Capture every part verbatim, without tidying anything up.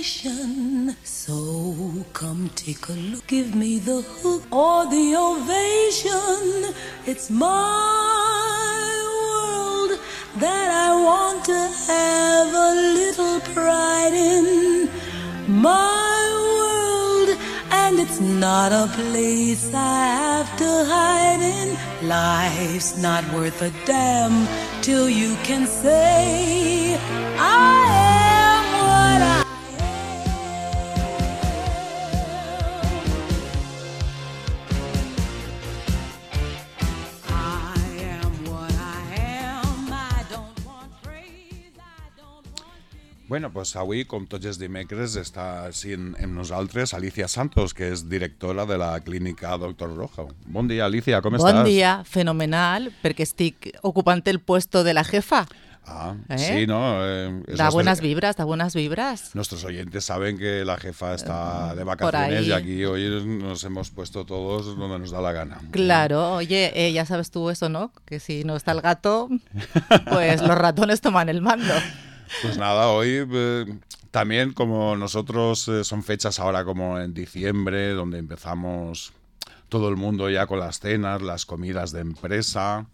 ovation. So come take a look, give me the hook or the ovation. It's my world that I want to have a little pride in. My world, and it's not a place I have to hide in. Life's not worth a damn till you can say I am what I Bueno, pues avui, com tots els dimecres, està així amb nosaltres Alicia Santos, que és directora de la clínica Doctor Rojo. Bon dia, Alicia, com bon estàs? Bon dia, fenomenal, perquè estic ocupant el puesto de la jefa. Ah, ¿Eh? sí, ¿no? Eh, da nuestros, buenas vibras, da buenas vibras. Nuestros oyentes saben que la jefa está de vacaciones y aquí hoy nos hemos puesto todos donde nos da la gana. Claro, oye, eh, ya sabes tú eso, ¿no? Que si no está el gato, pues los ratones toman el mando. Pues nada, hoy eh, también como nosotros eh, son fechas ahora como en diciembre, donde empezamos todo el mundo ya con las cenas, las comidas de empresa,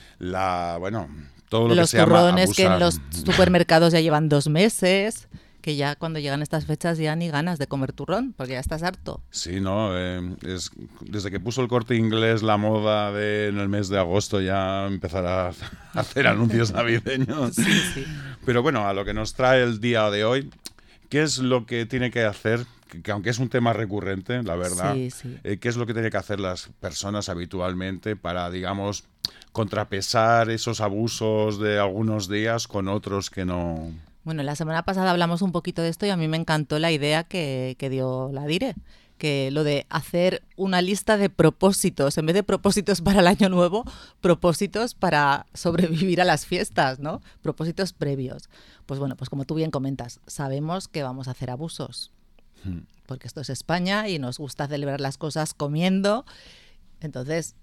la, bueno, todo lo los que se llama abusar. Los turrones que en los supermercados ya llevan dos meses, que ya cuando llegan estas fechas ya ni ganas de comer turrón, porque ya estás harto. Sí, ¿no? Eh, es, desde que puso el Corte Inglés la moda de en el mes de agosto ya empezar a hacer anuncios navideños. Sí, sí. Pero bueno, a lo que nos trae el día de hoy, ¿qué es lo que tiene que hacer? Que, que aunque es un tema recurrente, la verdad, sí, sí. Eh, ¿qué es lo que tienen que hacer las personas habitualmente para, digamos, contrapesar esos abusos de algunos días con otros que no... Bueno, la semana pasada hablamos un poquito de esto y a mí me encantó la idea que, que dio la Dire, que lo de hacer una lista de propósitos, en vez de propósitos para el año nuevo, propósitos para sobrevivir a las fiestas, ¿no? Propósitos previos. Pues bueno, pues como tú bien comentas, sabemos que vamos a hacer abusos, porque esto es España y nos gusta celebrar las cosas comiendo, entonces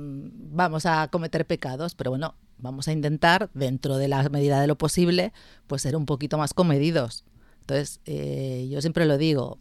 vamos a cometer pecados, pero bueno, vamos a intentar, dentro de la medida de lo posible, pues ser un poquito más comedidos. Entonces, eh, yo siempre lo digo,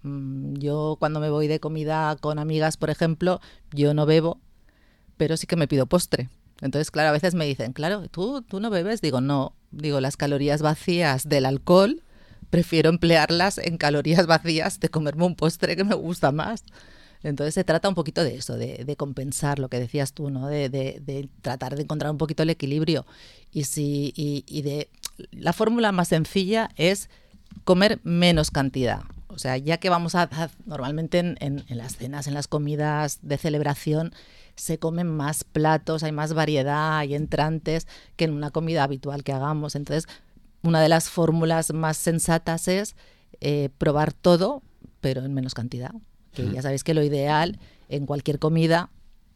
yo cuando me voy de comida con amigas, por ejemplo, yo no bebo, pero sí que me pido postre. Entonces, claro, a veces me dicen, claro, ¿tú, tú no bebes? Digo, no, digo, las calorías vacías del alcohol, prefiero emplearlas en calorías vacías de comerme un postre que me gusta más. Entonces se trata un poquito de eso, de, de compensar lo que decías tú, ¿no? De, de, de tratar de encontrar un poquito el equilibrio. Y, si, y, y de la fórmula más sencilla es comer menos cantidad. O sea, ya que vamos a, a normalmente en, en, en las cenas, en las comidas de celebración, se comen más platos, hay más variedad, hay entrantes que en una comida habitual que hagamos. Entonces, una de las fórmulas más sensatas es eh, probar todo, pero en menos cantidad. Que ya sabéis que lo ideal en cualquier comida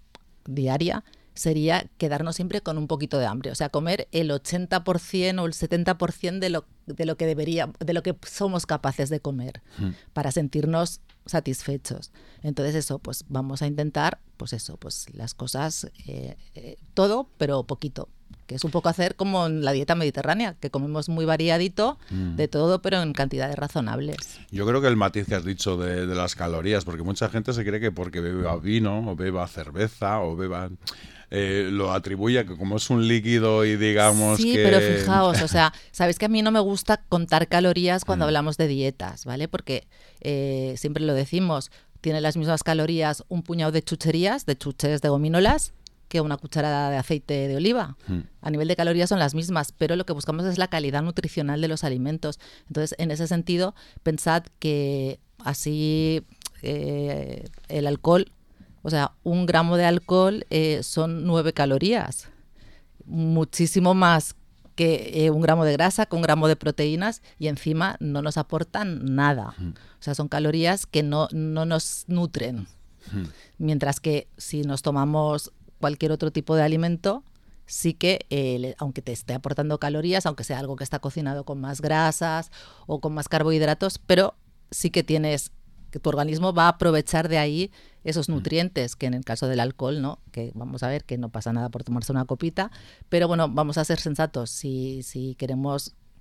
diaria sería quedarnos siempre con un poquito de hambre, o sea, comer el ochenta por ciento o el setenta por ciento de lo, de lo que debería, de lo que somos capaces de comer mm. para sentirnos satisfechos. Entonces eso, pues vamos a intentar, pues eso, pues las cosas, eh, eh, todo, pero poquito. Que es un poco hacer como en la dieta mediterránea, que comemos muy variadito mm. de todo, pero en cantidades razonables. Yo creo que el matiz que has dicho de, de las calorías, porque mucha gente se cree que porque beba vino o beba cerveza o beba... Eh, lo atribuye a que como es un líquido y digamos sí, que... Sí, pero fijaos, o sea, sabéis que a mí no me gusta contar calorías cuando mm. hablamos de dietas, ¿vale? Porque eh, siempre lo decimos, tiene las mismas calorías un puñado de chucherías, de chuches de gominolas, que una cucharada de aceite de oliva. Mm. A nivel de calorías son las mismas, pero lo que buscamos es la calidad nutricional de los alimentos. Entonces, en ese sentido, pensad que así eh, el alcohol, o sea, un gramo de alcohol eh, son nueve calorías, muchísimo más que eh, un gramo de grasa, que un gramo de proteínas, y encima no nos aportan nada. Mm. O sea, son calorías que no, no nos nutren. Mm. Mientras que si nos tomamos cualquier otro tipo de alimento, sí que, eh, aunque te esté aportando calorías, aunque sea algo que está cocinado con más grasas o con más carbohidratos, pero sí que tienes, que tu organismo va a aprovechar de ahí esos nutrientes, que en el caso del alcohol, ¿no? Que vamos a ver que no pasa nada por tomarse una copita, pero bueno, vamos a ser sensatos. Si, si queremos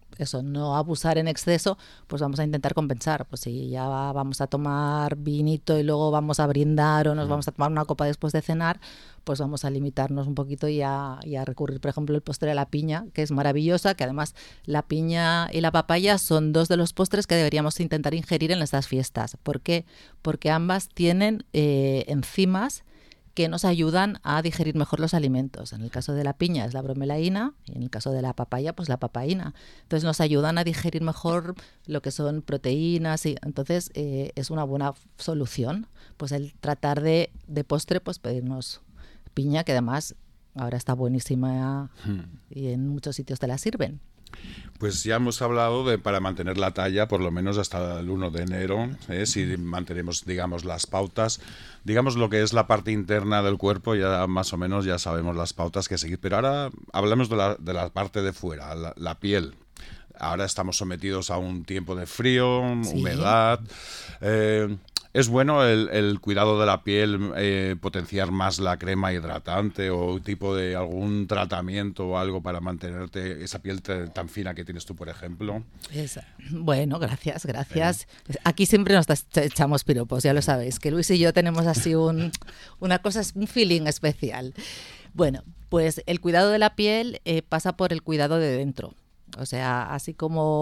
eso, no abusar en exceso, pues vamos a intentar compensar. Pues si ya vamos a tomar vinito y luego vamos a brindar o nos vamos a tomar una copa después de cenar, pues vamos a limitarnos un poquito y a, y a recurrir, por ejemplo, el postre de la piña, que es maravillosa, que además la piña y la papaya son dos de los postres que deberíamos intentar ingerir en estas fiestas. ¿Por qué? Porque ambas tienen eh, enzimas que nos ayudan a digerir mejor los alimentos. En el caso de la piña es la bromelaína y en el caso de la papaya pues la papaína. Entonces nos ayudan a digerir mejor lo que son proteínas y entonces eh, es una buena solución. Pues el tratar de, de postre pues pedirnos piña, que además ahora está buenísima hmm. y en muchos sitios te la sirven. Pues ya hemos hablado de para mantener la talla por lo menos hasta el uno de enero, ¿eh? Si mantenemos, digamos, las pautas, digamos lo que es la parte interna del cuerpo, ya más o menos ya sabemos las pautas que seguir, pero ahora hablamos de la, de la parte de fuera, la, la piel. Ahora estamos sometidos a un tiempo de frío, sí. humedad. Eh, ¿Es bueno el, el cuidado de la piel, eh, potenciar más la crema hidratante o tipo de algún tratamiento o algo para mantenerte esa piel te, tan fina que tienes tú, por ejemplo? Esa. Bueno, gracias, gracias. Eh. Aquí siempre nos echamos piropos, ya lo sabéis, que Luis y yo tenemos así un, una cosa, un feeling especial. Bueno, pues el cuidado de la piel eh, pasa por el cuidado de dentro. O sea, así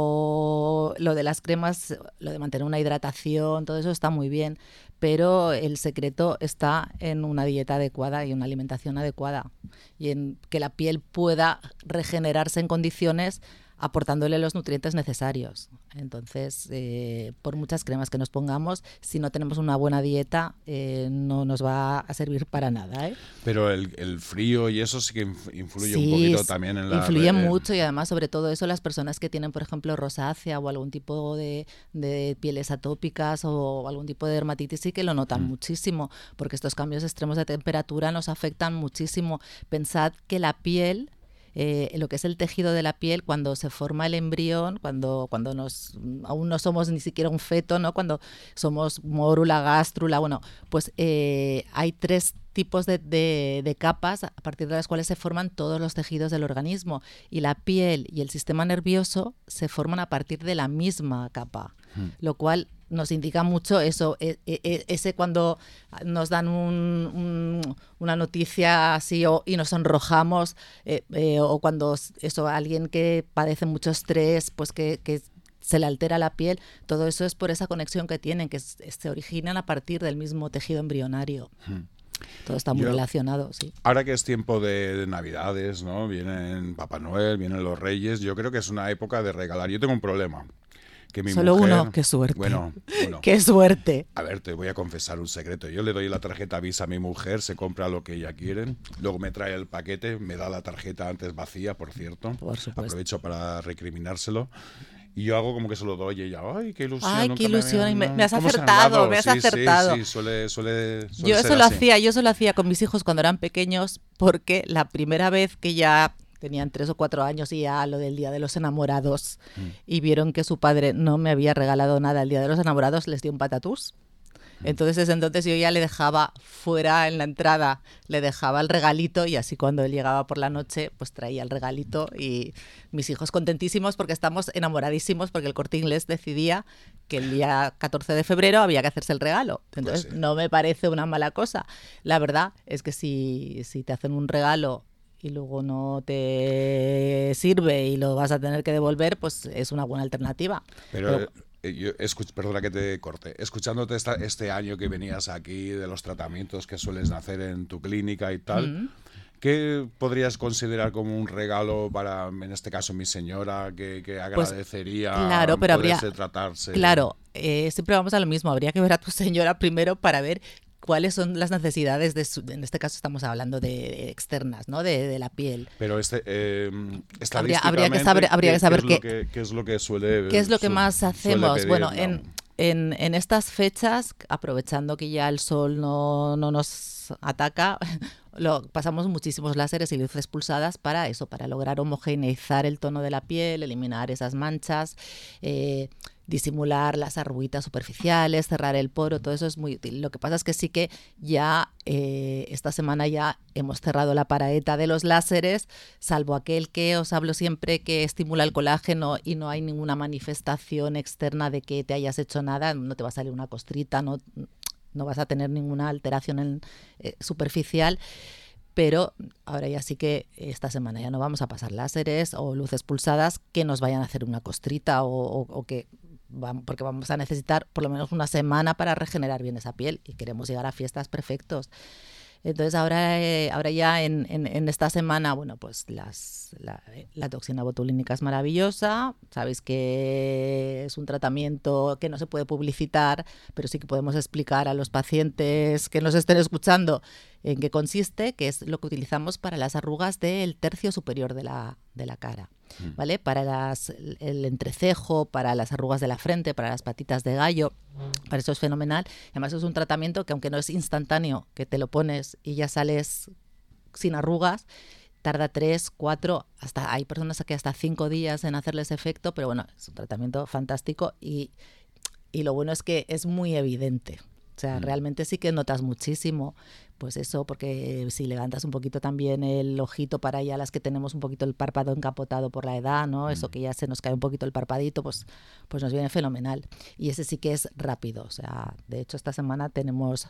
como lo de las cremas, lo de mantener una hidratación, todo eso está muy bien, pero el secreto está en una dieta adecuada y una alimentación adecuada y en que la piel pueda regenerarse en condiciones aportándole los nutrientes necesarios. Entonces, eh, por muchas cremas que nos pongamos, si no tenemos una buena dieta, eh, no nos va a servir para nada, ¿eh? Pero el, el frío y eso sí que influye sí, un poquito también en la... influye mucho y además, sobre todo eso, las personas que tienen, por ejemplo, rosácea o algún tipo de, de pieles atópicas o algún tipo de dermatitis sí que lo notan mm. muchísimo, porque estos cambios extremos de temperatura nos afectan muchísimo. Pensad que la piel... Eh, lo que es el tejido de la piel cuando se forma el embrión, cuando, cuando nos, aún no somos ni siquiera un feto, ¿no? Cuando somos mórula, gástrula, bueno, pues eh, hay tres tipos de, de, de capas a partir de las cuales se forman todos los tejidos del organismo y la piel y el sistema nervioso se forman a partir de la misma capa, hmm. lo cual nos indica mucho eso, e, e, ese cuando nos dan un, un, una noticia así o, y nos sonrojamos, eh, eh, o cuando eso alguien que padece mucho estrés, pues que, que se le altera la piel, todo eso es por esa conexión que tienen, que es, se originan a partir del mismo tejido embrionario. Hmm. Todo está muy Yo, relacionado, sí. Ahora que es tiempo de, de Navidades, ¿no? Vienen Papá Noel, vienen los Reyes, yo creo que es una época de regalar. Yo tengo un problema. Que mi Solo mujer, uno, qué suerte. Bueno, bueno, qué suerte. A ver, te voy a confesar un secreto. Yo le doy la tarjeta Visa a mi mujer, se compra lo que ella quiere, luego me trae el paquete, me da la tarjeta antes vacía, por cierto. Por supuesto. Aprovecho para recriminárselo. Y yo hago como que se lo doy y ella, ay, qué ilusión. Ay, qué ilusión, me, me, me has acertado, me has sí, acertado. Sí, sí, suele, suele, suele yo ser eso lo así. hacía, yo eso lo hacía con mis hijos cuando eran pequeños, porque la primera vez que ya tenían tres o cuatro años y ya lo del Día de los Enamorados mm. y vieron que su padre no me había regalado nada el Día de los Enamorados, les dio un patatús. Entonces desde entonces yo ya le dejaba fuera en la entrada, le dejaba el regalito y así cuando él llegaba por la noche pues traía el regalito y mis hijos contentísimos porque estamos enamoradísimos porque el Corte Inglés decidía que el día catorce de febrero había que hacerse el regalo. Entonces pues sí. no me parece una mala cosa. La verdad es que si, si te hacen un regalo y luego no te sirve y lo vas a tener que devolver, pues es una buena alternativa. Pero... Pero Yo escuch, perdona que te corte. Escuchándote esta, este año que venías aquí, de los tratamientos que sueles hacer en tu clínica y tal, mm. ¿qué podrías considerar como un regalo para, en este caso, mi señora, que, que agradecería pues, claro, pero habría, tratarse? Claro, eh, siempre vamos a lo mismo. Habría que ver a tu señora primero para ver cuáles son las necesidades de su, en este caso estamos hablando de, de externas, ¿no? De, de la piel. Pero este eh, habría, habría que saber, habría que saber qué, qué, qué es lo que suele qué es lo que su, más hacemos. Pedir, bueno, no. en, en en estas fechas, aprovechando que ya el sol no, no nos ataca, lo, pasamos muchísimos láseres y luces pulsadas para eso, para lograr homogeneizar el tono de la piel, eliminar esas manchas. Eh, disimular las arruguitas superficiales, cerrar el poro, todo eso es muy útil. Lo que pasa es que sí que ya eh, esta semana ya hemos cerrado la paraeta de los láseres, salvo aquel que os hablo siempre que estimula el colágeno y no hay ninguna manifestación externa de que te hayas hecho nada, no te va a salir una costrita, no, no vas a tener ninguna alteración en, eh, superficial. Pero ahora ya sí que esta semana ya no vamos a pasar láseres o luces pulsadas que nos vayan a hacer una costrita o, o, o que vamos, porque vamos a necesitar por lo menos una semana para regenerar bien esa piel y queremos llegar a fiestas perfectos. Entonces ahora, eh, ahora ya en, en, en esta semana, bueno, pues las, la, la toxina botulínica es maravillosa. Sabéis que es un tratamiento que no se puede publicitar, pero sí que podemos explicar a los pacientes que nos estén escuchando en qué consiste, que es lo que utilizamos para las arrugas del tercio superior de la, de la cara, ¿vale? Para las, el entrecejo, para las arrugas de la frente, para las patitas de gallo, para eso es fenomenal. Además es un tratamiento que aunque no es instantáneo, que te lo pones y ya sales sin arrugas, tarda tres, cuatro, hasta hay personas que hasta cinco días en hacerles efecto, pero bueno, es un tratamiento fantástico y, y lo bueno es que es muy evidente. O sea, realmente sí que notas muchísimo, pues eso, porque si levantas un poquito también el ojito para ya las que tenemos un poquito el párpado encapotado por la edad, ¿no? Eso que ya se nos cae un poquito el parpadito, pues, pues nos viene fenomenal. Y ese sí que es rápido, o sea, de hecho esta semana tenemos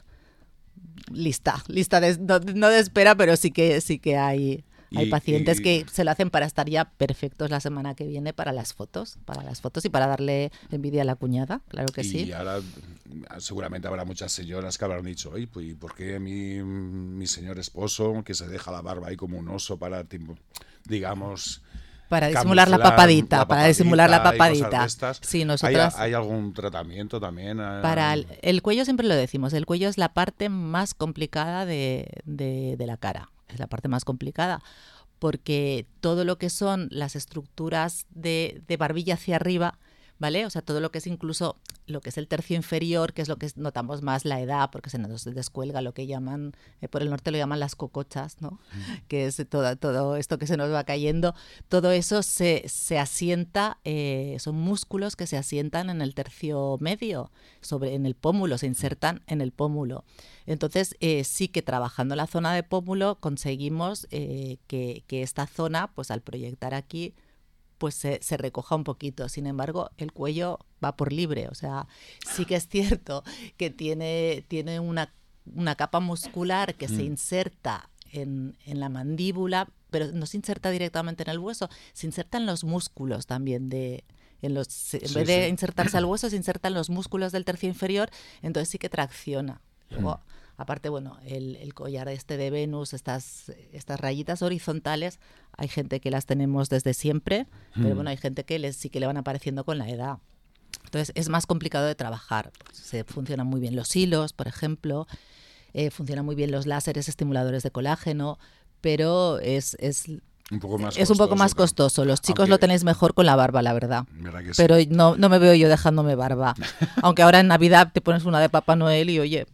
lista, lista de, no, no de espera, pero sí que sí que hay... Hay Y- pacientes y- que se lo hacen para estar ya perfectos la semana que viene para las fotos, para las fotos y para darle envidia a la cuñada, claro que y sí. ahora seguramente habrá muchas señoras que habrán dicho, oye, pues ¿y por qué mi, mi señor esposo, que se deja la barba ahí como un oso para, tipo, digamos... Para disimular la camuflar papadita, la para disimular la y cosas papadita. de estas? Sí, ¿Hay, nosotras... hay algún tratamiento también? eh? Para el, el cuello siempre lo decimos, el cuello es la parte más complicada de, de, de la cara, es la parte más complicada, porque todo lo que son las estructuras de, de barbilla hacia arriba, ¿vale? O sea, todo lo que es incluso lo que es el tercio inferior, que es lo que notamos más la edad, porque se nos descuelga lo que llaman, eh, por el norte lo llaman las cocochas, ¿no? Mm. Que es todo, todo esto que se nos va cayendo, todo eso se, se asienta, eh, son músculos que se asientan en el tercio medio, sobre, en el pómulo, se insertan en el pómulo. Entonces, eh, sí que trabajando la zona de pómulo conseguimos eh, que, que esta zona, pues al proyectar aquí, pues se, se recoja un poquito. Sin embargo, el cuello va por libre. O sea, sí que es cierto que tiene, tiene una, una capa muscular que mm. se inserta en, en la mandíbula, pero no se inserta directamente en el hueso, se inserta en los músculos también de... En, los, en sí, vez de sí. insertarse al hueso, se inserta en los músculos del tercio inferior, entonces sí que tracciona. Luego, mm. aparte, bueno, el, el collar este de Venus, estas, estas rayitas horizontales, hay gente que las tenemos desde siempre, mm. pero bueno, hay gente que les, sí que le van apareciendo con la edad. Entonces es más complicado de trabajar. Se funcionan muy bien los hilos, por ejemplo, eh, funcionan muy bien los láseres estimuladores de colágeno, pero es... es Un poco más es costoso, un poco más pero... costoso. Los chicos Aunque... lo tenéis mejor con la barba, la verdad. ¿Verdad que sí? Pero no, no me veo yo dejándome barba. Aunque ahora en Navidad te pones una de Papá Noel y oye...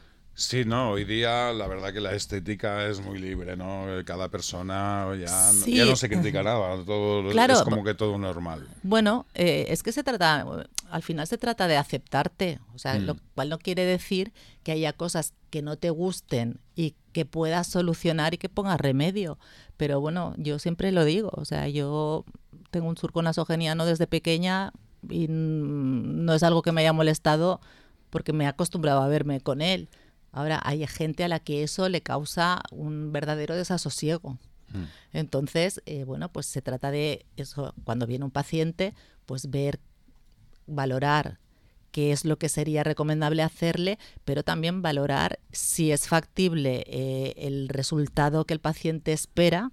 Sí, no, hoy día la verdad que la estética es muy libre, ¿no? Cada persona ya, sí. ya no se critica nada, todo claro. es como que todo normal. Bueno, eh, es que se trata, al final se trata de aceptarte, o sea, mm. lo cual no quiere decir que haya cosas que no te gusten y que puedas solucionar y que pongas remedio, pero bueno, yo siempre lo digo, o sea, yo tengo un surco nasogeniano desde pequeña y no es algo que me haya molestado porque me he acostumbrado a verme con él. Ahora, hay gente a la que eso le causa un verdadero desasosiego. Mm. Entonces, eh, bueno, pues se trata de eso, cuando viene un paciente, pues ver, valorar qué es lo que sería recomendable hacerle, pero también valorar si es factible eh, el resultado que el paciente espera,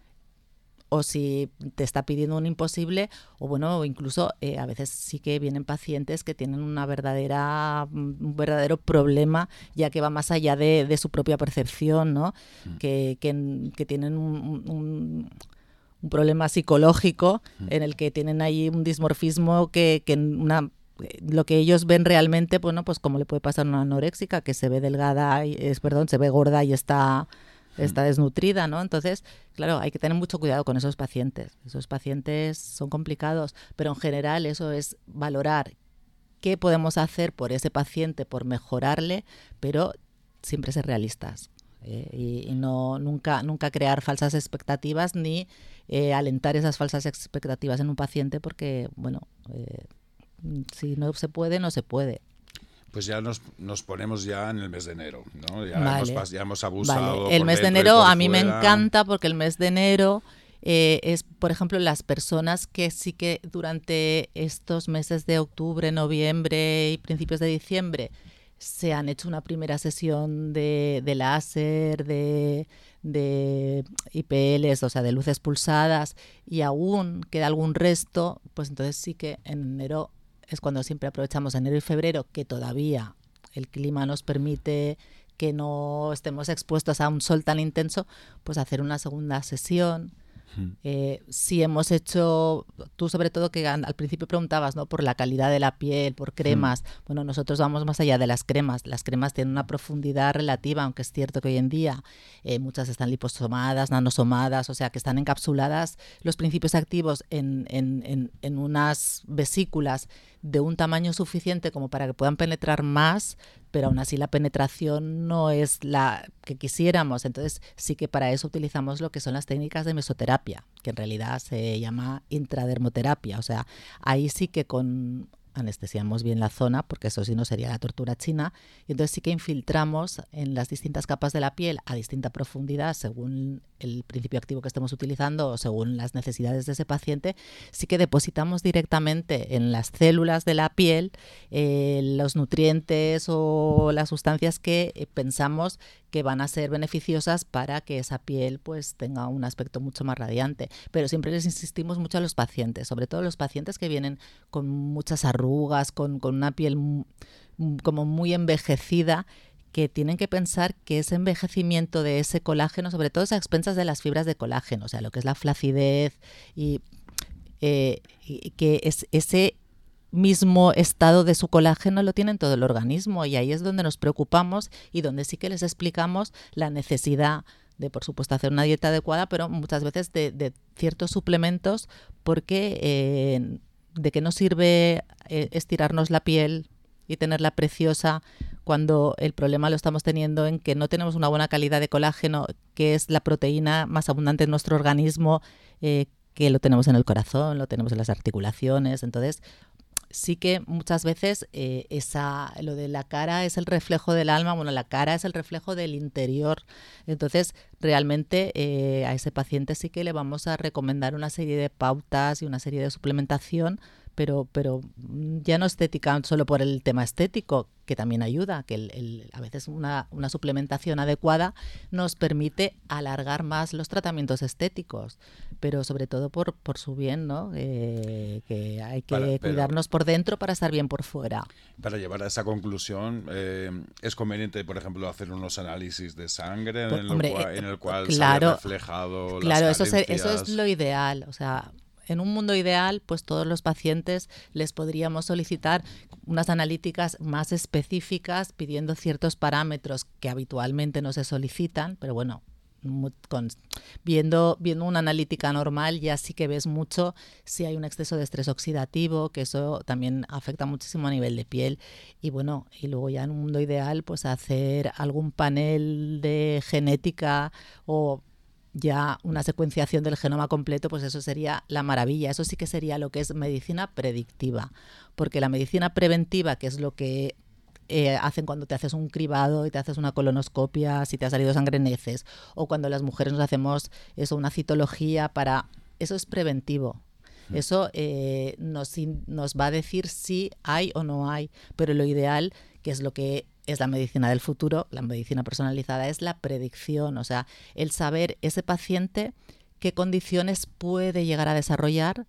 o si te está pidiendo un imposible, o bueno, incluso eh, a veces sí que vienen pacientes que tienen una verdadera, un verdadero problema, ya que va más allá de, de su propia percepción, ¿no? Mm. Que, que, que tienen un, un, un problema psicológico mm. en el que tienen ahí un dismorfismo que, que una, lo que ellos ven realmente, bueno, pues como le puede pasar a una anoréxica, que se ve delgada, y, es, perdón, se ve gorda y está... está desnutrida, ¿no? Entonces, claro, hay que tener mucho cuidado con esos pacientes. Esos pacientes son complicados, pero en general eso es valorar qué podemos hacer por ese paciente, por mejorarle, pero siempre ser realistas. Eh, y, y no nunca nunca crear falsas expectativas ni eh, alentar esas falsas expectativas en un paciente, porque bueno, eh, si no se puede, no se puede. Pues ya nos, nos ponemos ya en el mes de enero, ¿no? Ya, Vale. hemos, ya hemos abusado. Vale. El por mes de dentro y enero por a mí me fuera. encanta, porque el mes de enero eh, es, por ejemplo, las personas que sí que durante estos meses de octubre, noviembre y principios de diciembre se han hecho una primera sesión de, de láser, de, de I P Ls, o sea, de luces pulsadas, y aún queda algún resto, pues entonces sí que en enero es cuando siempre aprovechamos, enero y febrero, que todavía el clima nos permite que no estemos expuestos a un sol tan intenso, pues hacer una segunda sesión. Eh, si hemos hecho, tú sobre todo que al principio preguntabas, ¿no?, por la calidad de la piel, por cremas. Mm. Bueno, nosotros vamos más allá de las cremas. Las cremas tienen una profundidad relativa, aunque es cierto que hoy en día eh, muchas están liposomadas, nanosomadas, o sea que están encapsuladas los principios activos en, en, en, en unas vesículas de un tamaño suficiente como para que puedan penetrar más, pero aún así la penetración no es la que quisiéramos. Entonces sí que para eso utilizamos lo que son las técnicas de mesoterapia, que en realidad se llama intradermoterapia. O sea, ahí sí que con anestesiamos bien la zona, porque eso sí no sería la tortura china, y entonces sí que infiltramos en las distintas capas de la piel a distinta profundidad según el principio activo que estemos utilizando o según las necesidades de ese paciente. Sí que depositamos directamente en las células de la piel eh, los nutrientes o las sustancias que eh, pensamos que van a ser beneficiosas para que esa piel pues tenga un aspecto mucho más radiante. Pero siempre les insistimos mucho a los pacientes, sobre todo los pacientes que vienen con muchas arrugas, con, con una piel m- como muy envejecida, que tienen que pensar que ese envejecimiento de ese colágeno, sobre todo a expensas de las fibras de colágeno, o sea, lo que es la flacidez, y, eh, y que es ese mismo estado de su colágeno lo tiene en todo el organismo, y ahí es donde nos preocupamos y donde sí que les explicamos la necesidad de, por supuesto, hacer una dieta adecuada, pero muchas veces de, de ciertos suplementos, porque eh, de qué nos sirve eh, estirarnos la piel y tenerla preciosa cuando el problema lo estamos teniendo en que no tenemos una buena calidad de colágeno, que es la proteína más abundante en nuestro organismo, eh, que lo tenemos en el corazón, lo tenemos en las articulaciones. Entonces sí que muchas veces eh, esa, lo de la cara es el reflejo del alma, bueno, la cara es el reflejo del interior. Entonces, realmente eh, a ese paciente sí que le vamos a recomendar una serie de pautas y una serie de suplementación, pero, pero ya no estética solo por el tema estético, que también ayuda, que el, el, a veces una, una suplementación adecuada nos permite alargar más los tratamientos estéticos, pero sobre todo por, por su bien, ¿no? Eh, que hay que para, cuidarnos por dentro para estar bien por fuera. Para llevar a esa conclusión, eh, es conveniente, por ejemplo, hacer unos análisis de sangre pues, en, hombre, el cual, en el cual claro, se ha reflejado claro, las eso, carencias. eso es lo ideal, o sea, en un mundo ideal, pues todos los pacientes les podríamos solicitar unas analíticas más específicas pidiendo ciertos parámetros que habitualmente no se solicitan, pero bueno, con, viendo, viendo una analítica normal ya sí que ves mucho si hay un exceso de estrés oxidativo, que eso también afecta muchísimo a nivel de piel. Y bueno, y luego ya en un mundo ideal, pues hacer algún panel de genética o ya una secuenciación del genoma completo, pues eso sería la maravilla. Eso sí que sería lo que es medicina predictiva, porque la medicina preventiva, que es lo que eh, hacen cuando te haces un cribado y te haces una colonoscopia, si te ha salido sangre en heces, o cuando las mujeres nos hacemos eso, una citología para... Eso es preventivo. Eso eh, nos, nos va a decir si hay o no hay, pero lo ideal, que es lo que es la medicina del futuro, la medicina personalizada, es la predicción, o sea, el saber ese paciente qué condiciones puede llegar a desarrollar.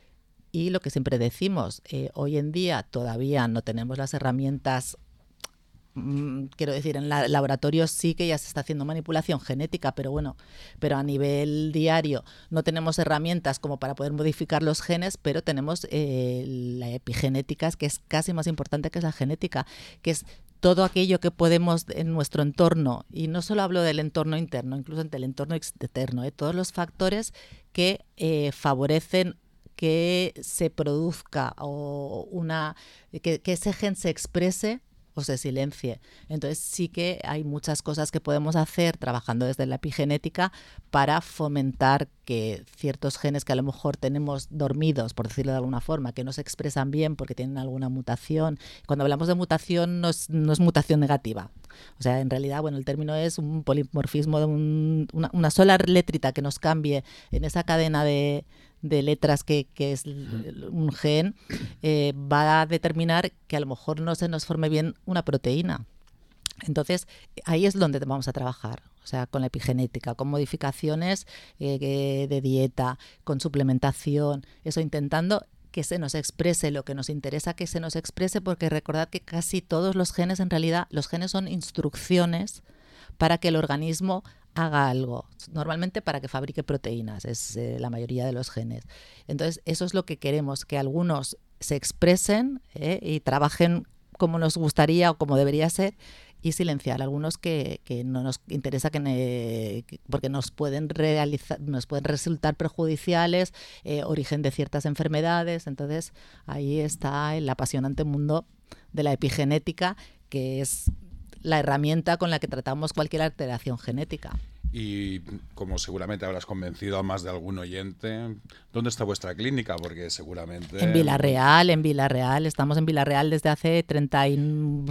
Y lo que siempre decimos, eh, hoy en día todavía no tenemos las herramientas, mmm, quiero decir, en la, laboratorios sí que ya se está haciendo manipulación genética, pero bueno, pero a nivel diario no tenemos herramientas como para poder modificar los genes, pero tenemos eh, la epigenética, que es casi más importante que es la genética, que es todo aquello que podemos en nuestro entorno, y no solo hablo del entorno interno, incluso del entorno externo, ¿eh? Todos los factores que eh, favorecen que se produzca o una que, que ese gen se exprese o se silencie. Entonces sí que hay muchas cosas que podemos hacer trabajando desde la epigenética para fomentar que ciertos genes que a lo mejor tenemos dormidos, por decirlo de alguna forma, que no se expresan bien porque tienen alguna mutación. Cuando hablamos de mutación no es, no es mutación negativa. O sea, en realidad, bueno, el término es un polimorfismo de un, una, una sola letrita que nos cambie en esa cadena de de letras que, que es un gen, eh, va a determinar que a lo mejor no se nos forme bien una proteína. Entonces, ahí es donde vamos a trabajar, o sea, con la epigenética, con modificaciones eh, de dieta, con suplementación, eso intentando que se nos exprese lo que nos interesa que se nos exprese, porque recordad que casi todos los genes, en realidad, los genes son instrucciones para que el organismo haga algo, normalmente para que fabrique proteínas, es eh, la mayoría de los genes. Entonces, eso es lo que queremos, que algunos se expresen eh, y trabajen como nos gustaría o como debería ser, y silenciar algunos que, que no nos interesa que, ne, que porque nos pueden realizar, nos pueden resultar perjudiciales, eh, origen de ciertas enfermedades. Entonces, ahí está el apasionante mundo de la epigenética, que es la herramienta con la que tratamos cualquier alteración genética. Y como seguramente habrás convencido a más de algún oyente, ¿dónde está vuestra clínica? Porque seguramente... En Vilarreal, en Vilarreal. Estamos en Vilarreal desde hace treinta y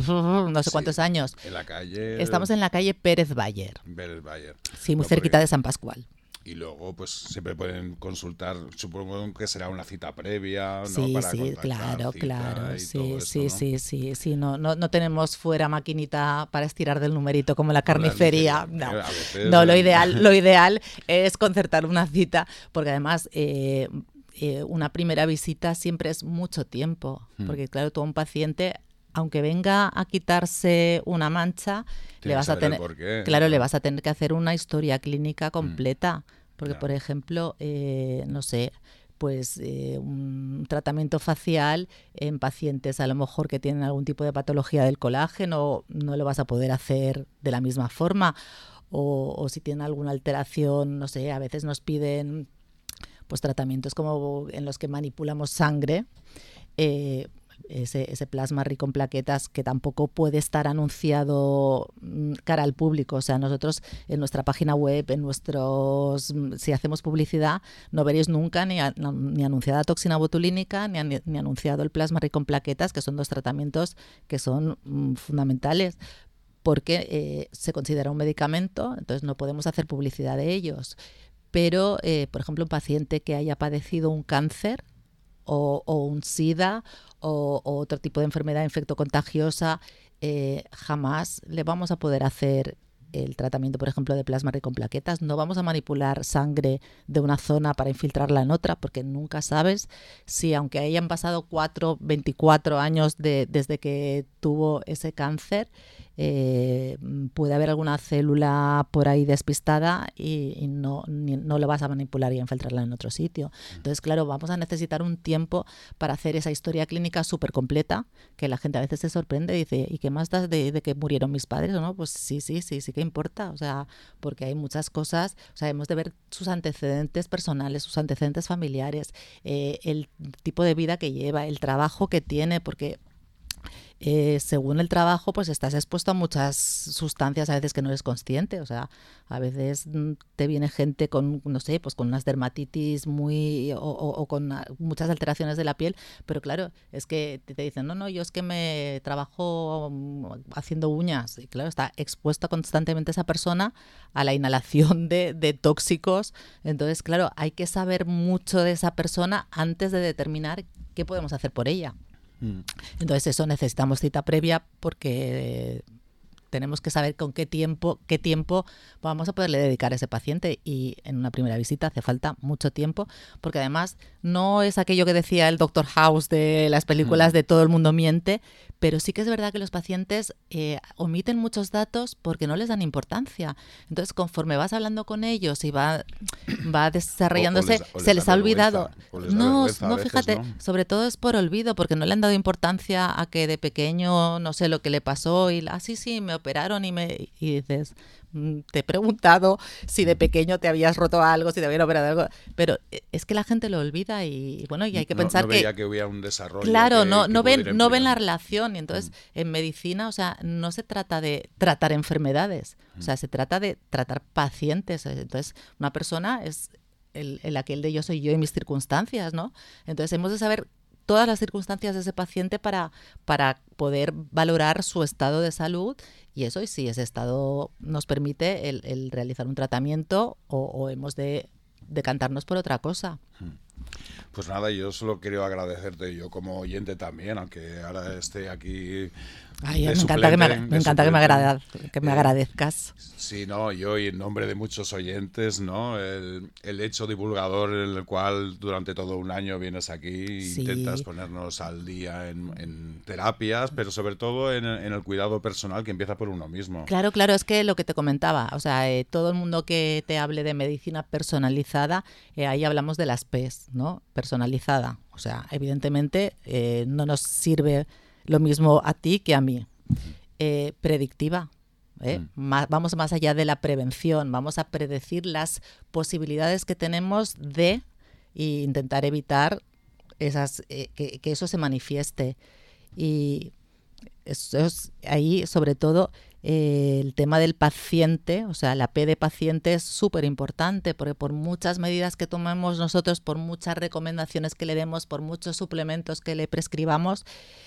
no sé sí, cuántos años. En la calle... Estamos en la calle Pérez Bayer. Pérez Bayer. Sí, muy no, cerquita porque... de San Pascual. Y luego, pues, siempre pueden consultar, supongo que será una cita previa, ¿no? Sí, Para sí, claro, claro. Sí, esto, sí, ¿no? sí, sí, sí. No, no, no tenemos fuera maquinita para estirar del numerito como la carnicería. No, no lo ideal, lo ideal es concertar una cita, porque además eh, eh, una primera visita siempre es mucho tiempo, hmm. porque claro, tú a un paciente, aunque venga a quitarse una mancha, le vas a tener, claro, le vas a tener que hacer una historia clínica completa, mm. porque claro. por ejemplo, eh, no sé, pues eh, un tratamiento facial en pacientes a lo mejor que tienen algún tipo de patología del colágeno, no lo vas a poder hacer de la misma forma, o, o si tienen alguna alteración, no sé, a veces nos piden pues tratamientos como en los que manipulamos sangre, eh, Ese, ese plasma rico en plaquetas que tampoco puede estar anunciado cara al público. O sea, nosotros en nuestra página web, en nuestros, si hacemos publicidad, no veréis nunca ni, a, ni anunciada toxina botulínica ni, a, ni anunciado el plasma rico en plaquetas, que son dos tratamientos que son mm, fundamentales, porque eh, se considera un medicamento, entonces no podemos hacer publicidad de ellos. Pero, eh, por ejemplo, un paciente que haya padecido un cáncer o, o un SIDA o, o otro tipo de enfermedad infectocontagiosa, eh, jamás le vamos a poder hacer el tratamiento, por ejemplo, de plasma rico en plaquetas. No vamos a manipular sangre de una zona para infiltrarla en otra, porque nunca sabes si, aunque hayan pasado cuatro, veinticuatro años de, desde que tuvo ese cáncer, eh, puede haber alguna célula por ahí despistada y, y no, ni, no lo vas a manipular y a infiltrarla en otro sitio. Entonces, claro, vamos a necesitar un tiempo para hacer esa historia clínica súper completa, que la gente a veces se sorprende y dice, ¿y qué más das de, de que murieron mis padres? ¿O no? Pues sí, sí, sí, sí que importa, o sea, porque hay muchas cosas, o sea, hemos de ver sus antecedentes personales, sus antecedentes familiares, eh, el tipo de vida que lleva, el trabajo que tiene, porque Eh, según el trabajo, pues estás expuesto a muchas sustancias a veces que no eres consciente. O sea, a veces te viene gente con, no sé, pues con unas dermatitis muy o, o, o con muchas alteraciones de la piel, pero claro, es que te, te dicen, no, no, yo es que me trabajo haciendo uñas. Y claro, está expuesta constantemente esa persona a la inhalación de, de tóxicos. Entonces, claro, hay que saber mucho de esa persona antes de determinar qué podemos hacer por ella. Entonces eso, necesitamos cita previa porque tenemos que saber con qué tiempo, qué tiempo vamos a poderle dedicar a ese paciente, y en una primera visita hace falta mucho tiempo, porque además no es aquello que decía el doctor House de las películas de todo el mundo miente, pero sí que es verdad que los pacientes eh, omiten muchos datos porque no les dan importancia. Entonces, conforme vas hablando con ellos y va, va desarrollándose, o, o les, o les se les ha olvidado. Les no, no, veces, fíjate, ¿no? Sobre todo es por olvido, porque no le han dado importancia a que de pequeño, no sé lo que le pasó, y ah, sí, sí, me operaron y me y dices, te he preguntado si de pequeño te habías roto algo, si te habían operado algo, pero es que la gente lo olvida y bueno, y hay que no, pensar no veía que, que hubiera un desarrollo. Claro, que, no, que no ven, pudiera no ven la implicar. relación y entonces mm. en medicina, o sea, no se trata de tratar enfermedades, mm. o sea, se trata de tratar pacientes. Entonces, una persona es el, el aquel de yo soy yo y mis circunstancias, ¿no? Entonces, hemos de saber todas las circunstancias de ese paciente para, para poder valorar su estado de salud y eso, y si ese estado nos permite el, el realizar un tratamiento o, o hemos de decantarnos por otra cosa. Pues nada, yo solo quiero agradecerte, yo como oyente también, aunque ahora esté aquí. Ay, me encanta, que me, me, encanta que, me agrada, que me eh, agradezcas. Sí, no, yo y en nombre de muchos oyentes, ¿no? El, el hecho divulgador en el cual durante todo un año vienes aquí e sí. intentas ponernos al día en, en terapias, pero sobre todo en, en el cuidado personal que empieza por uno mismo. Claro, claro, es que lo que te comentaba, o sea, eh, todo el mundo que te hable de medicina personalizada, eh, ahí hablamos de las P's, ¿no? Personalizada, o sea, evidentemente eh, no nos sirve lo mismo a ti que a mí. Eh, predictiva. ¿eh? Mm. Más, vamos más allá de la prevención. Vamos a predecir las posibilidades que tenemos de e intentar evitar esas, eh, que, que eso se manifieste. Y eso es, ahí, sobre todo, eh, el tema del paciente, o sea, la P de paciente es súper importante porque por muchas medidas que tomemos nosotros, por muchas recomendaciones que le demos, por muchos suplementos que le prescribamos,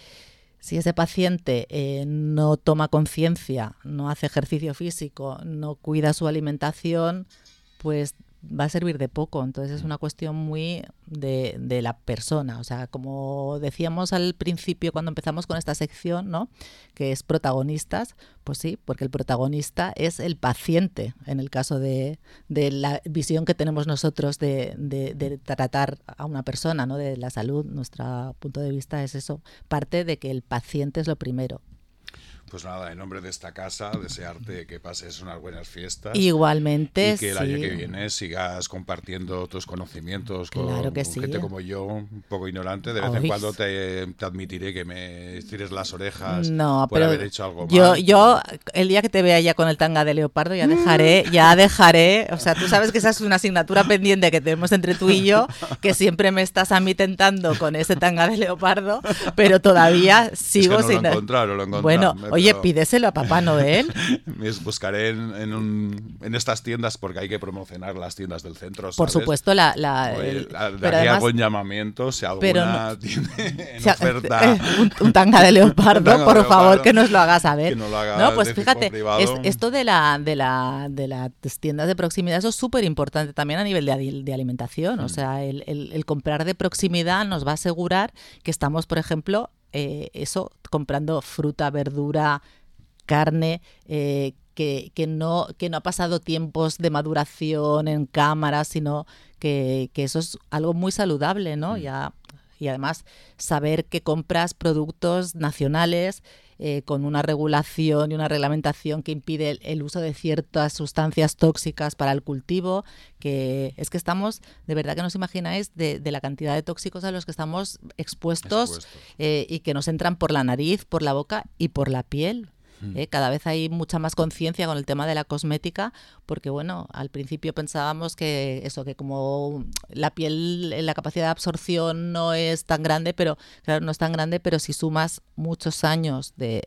si ese paciente eh, no toma conciencia, no hace ejercicio físico, no cuida su alimentación, pues va a servir de poco. Entonces es una cuestión muy de, de la persona. O sea, como decíamos al principio cuando empezamos con esta sección, ¿no? Que es protagonistas, pues sí, porque el protagonista es el paciente, en el caso de, de la visión que tenemos nosotros de, de, de tratar a una persona, ¿no? De la salud. Nuestro punto de vista es eso, parte de que el paciente es lo primero. Pues nada, en nombre de esta casa, desearte que pases unas buenas fiestas. Igualmente, y que el sí. año que viene sigas compartiendo tus conocimientos con, claro que con sí. gente como yo, un poco ignorante. De vez Oy. en cuando te, te admitiré que me estires las orejas no, por pero haber hecho algo yo, mal. Yo, el día que te vea ya con el tanga de leopardo, ya dejaré, ya dejaré. O sea, tú sabes que esa es una asignatura pendiente que tenemos entre tú y yo, que siempre me estás a mí tentando con ese tanga de leopardo, pero todavía sigo es que no sin. Lo encontrar, lo encontrar, bueno, pero... oye, pídeselo a Papá Noel. Buscaré en, en, un, en estas tiendas porque hay que promocionar las tiendas del centro, ¿sabes? Por supuesto, la, la, el, de aquí además, hago un llamamiento, si alguna no, tiene en si, oferta eh, un, un tanga de leopardo, tanga por de favor, leopardo, que nos lo haga saber. Que no, lo haga no, pues de fíjate, es, privado. esto de la de la de las tiendas de proximidad, eso es súper importante también a nivel de, de alimentación. Mm. O sea, el, el, el comprar de proximidad nos va a asegurar que estamos, por ejemplo, eh, eso, comprando fruta, verdura, carne, eh, que, que, no, que no ha pasado tiempos de maduración en cámara, sino que, que eso es algo muy saludable, ¿no? Mm. Ya, y además saber que compras productos nacionales eh, con una regulación y una reglamentación que impide el, el uso de ciertas sustancias tóxicas para el cultivo, que es que estamos, de verdad que no os imagináis de, de la cantidad de tóxicos a los que estamos expuestos, expuestos. Eh, y que nos entran por la nariz, por la boca y por la piel. ¿Eh? Cada vez hay mucha más conciencia con el tema de la cosmética, porque bueno, al principio pensábamos que eso, que como la piel, la capacidad de absorción no es tan grande, pero claro, no es tan grande, pero si sumas muchos años de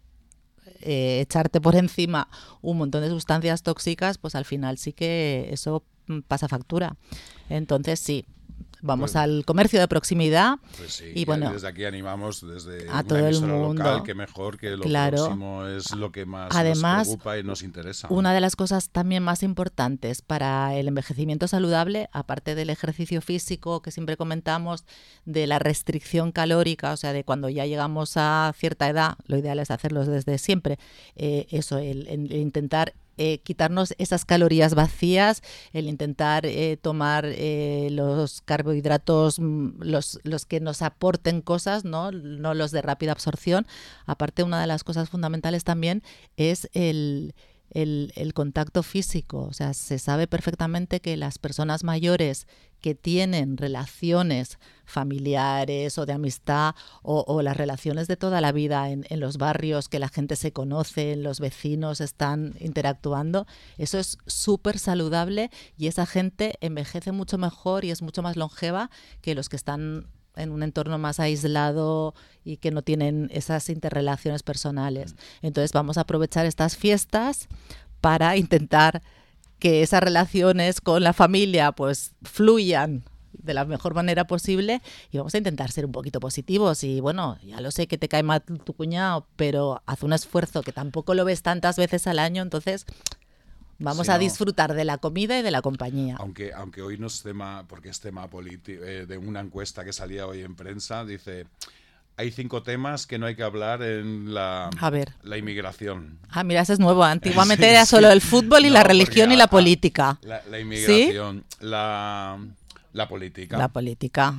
eh, echarte por encima un montón de sustancias tóxicas, pues al final sí que eso pasa factura. Entonces sí, vamos pues, al comercio de proximidad. Pues sí, y bueno, desde aquí animamos desde a todo el mundo local, que mejor que lo claro. próximo es lo que más Además, nos preocupa y nos interesa. Una de las cosas también más importantes para el envejecimiento saludable, aparte del ejercicio físico que siempre comentamos, de la restricción calórica, o sea, de cuando ya llegamos a cierta edad, lo ideal es hacerlo desde siempre, eh, eso, el, el intentar Eh, quitarnos esas calorías vacías, el intentar eh, tomar eh, los carbohidratos, los, los que nos aporten cosas, ¿no? No los de rápida absorción. Aparte, una de las cosas fundamentales también es el, el, el contacto físico. O sea, se sabe perfectamente que las personas mayores que tienen relaciones familiares o de amistad o, o las relaciones de toda la vida en, en los barrios, que la gente se conoce, los vecinos están interactuando, eso es súper saludable y esa gente envejece mucho mejor y es mucho más longeva que los que están en un entorno más aislado y que no tienen esas interrelaciones personales. Entonces vamos a aprovechar estas fiestas para intentar que esas relaciones con la familia pues fluyan de la mejor manera posible y vamos a intentar ser un poquito positivos. Y bueno, ya lo sé que te cae mal tu cuñado, pero haz un esfuerzo, que tampoco lo ves tantas veces al año, entonces vamos sí, a no. disfrutar de la comida y de la compañía. Aunque, aunque hoy no es tema, porque es tema político, eh, de una encuesta que salía hoy en prensa, dice... Hay cinco temas que no hay que hablar en la, a ver. la inmigración. Ah, mira, ese es nuevo. Antiguamente sí, era sí. solo el fútbol y no, la religión y la a, política. La, la inmigración, ¿sí? la, la política. La política.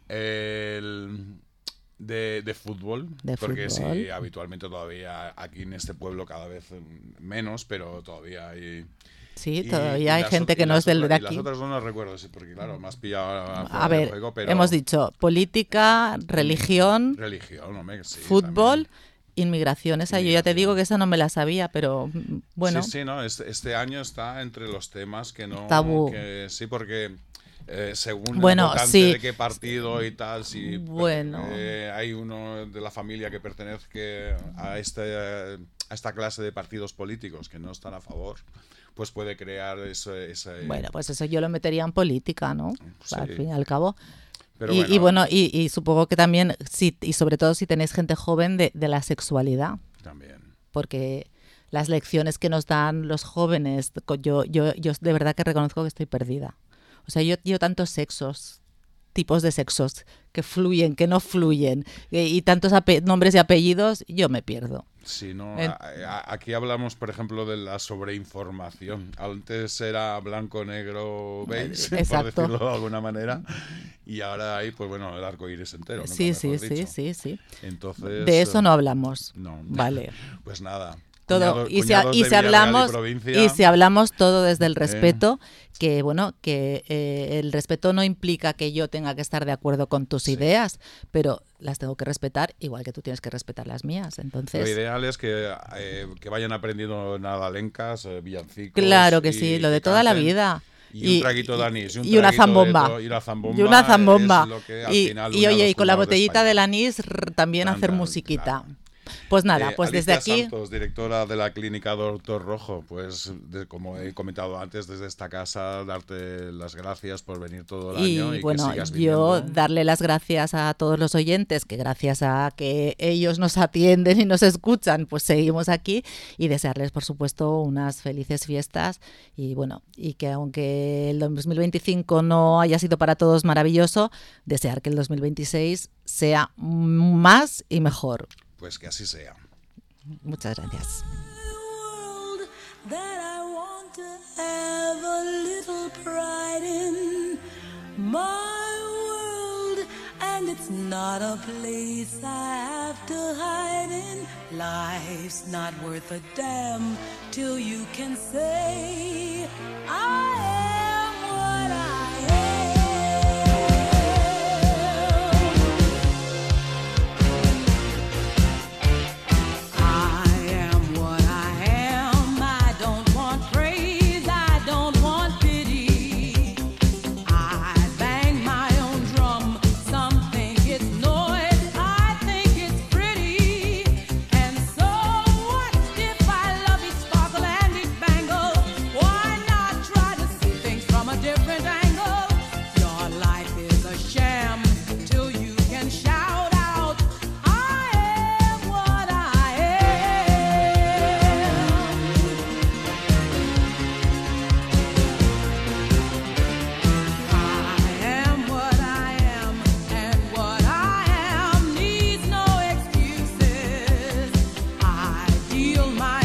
El, de, de fútbol. De porque fútbol. sí, habitualmente todavía aquí en este pueblo cada vez menos, pero todavía hay... Sí, y, todavía y hay gente que no es del de aquí. Y las otras no las recuerdo, sí, porque claro, me has pillado a, a ver, juego, pero... hemos dicho política, religión, religión hombre, sí, fútbol, también. Inmigración. Esa yo ya te digo que esa no me la sabía, pero bueno. Sí, sí, no, este, este año está entre los temas que no... Tabú. Que, sí, porque... Eh, según bueno, el votante sí. de qué partido y tal, si bueno. eh, hay uno de la familia que pertenece a, este, a esta clase de partidos políticos que no están a favor, pues puede crear ese... ese bueno, pues eso yo lo metería en política, ¿no? Sí. Al fin y al cabo. Pero y, bueno, y bueno, y, y supongo que también, sí, y sobre todo si tenéis gente joven, de, de la sexualidad. También. Porque las lecciones que nos dan los jóvenes, yo, yo, yo de verdad que reconozco que estoy perdida. O sea, yo, yo tantos sexos, tipos de sexos, que fluyen, que no fluyen, y, y tantos nombres y apellidos, yo me pierdo. Sí, no, En... a, a, aquí hablamos, por ejemplo, de la sobreinformación. Antes era blanco, negro, beige, por decirlo de alguna manera, y ahora hay, pues bueno, el arco iris entero. Sí, sí, sí, sí, sí, sí. Entonces, de eso no hablamos. No. Vale. Pues nada. Todo, y, si, y si hablamos y, y si hablamos todo desde el respeto, eh. que bueno, que eh, el respeto no implica que yo tenga que estar de acuerdo con tus sí. ideas, pero las tengo que respetar igual que tú tienes que respetar las mías. Entonces, lo ideal es que, eh, que vayan aprendiendo nadalencas, eh, villancicos. Claro que sí, lo de toda la vida. Y, y un traguito de anís. Y, un y una zambomba. To, y una zambomba. Y una zambomba. Y, y oye, y con la botellita de del anís también Tanta, hacer musiquita. Claro. Pues nada, eh, pues Alicia desde aquí... Santos, directora de la clínica Doctor Rojo, pues de, como he comentado antes, desde esta casa, darte las gracias por venir todo el y, año. Y bueno, que sigas yo viniendo. darle las gracias a todos los oyentes, que gracias a que ellos nos atienden y nos escuchan, pues seguimos aquí, y desearles, por supuesto, unas felices fiestas. Y bueno, y que aunque el dos mil veinticinco no haya sido para todos maravilloso, desear que el dos mil veintiséis sea más y mejor. Pues que así sea. Muchas gracias. And it's not a place I have to hide in. Life's not worth a damn till you can say I am what I am. My